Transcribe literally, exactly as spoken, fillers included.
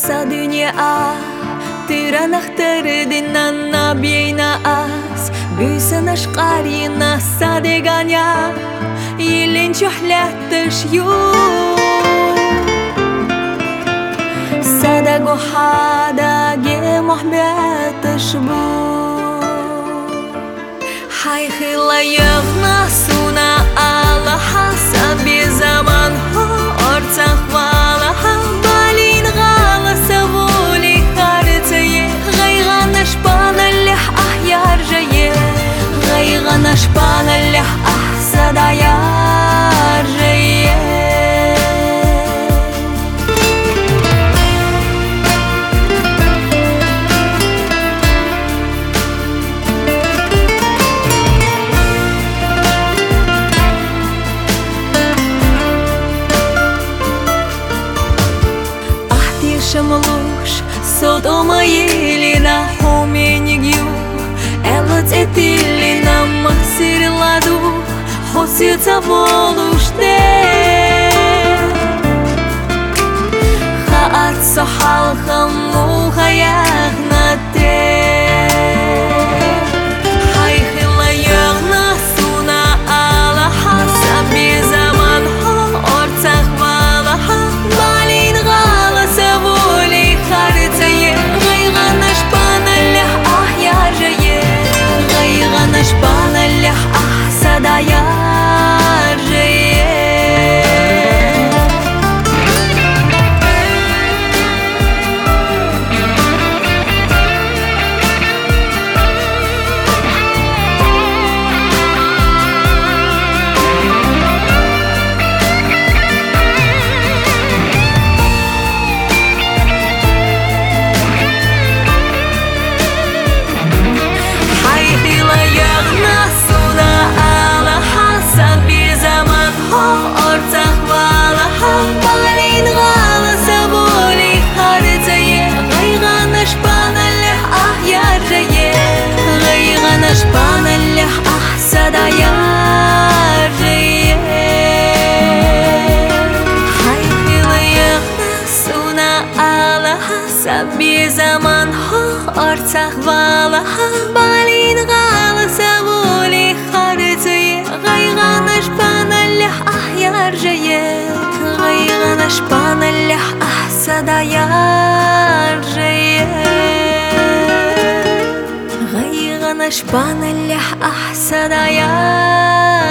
Sa dünya тиранахтырдын на бейна ас Бүйсін ашқарина садеганя Елен чухляттыш ю Садаго хадаге мухбятыш бу Хайхила яғна суна Аллаха саби заман Орцах валаха Балин ғаласа воли харцае Ғайғана шпаналях ах яржае Ғайғана шпаналях ах садаяр жае Шамлуш содома елена хоменигю Элот этилина махсирладу Хосица волуште Хаат сахал хаму хаягнате Хайхила ягна суна алаха Саби заман хо орцах валаха Балин галаса харцае Ғайғана шпаналях ах яржае Ғайғана шпаналях ах садаяр жае Шпаналях ах садаяр жае Хайхила яғна суна алаха Саби заман хо орцах валаха Балин ғаласа воли харцае Ғайғана шпаналях ах яржае Ғайғана шпаналях ах садаяр жае Шпаналях ах садаяр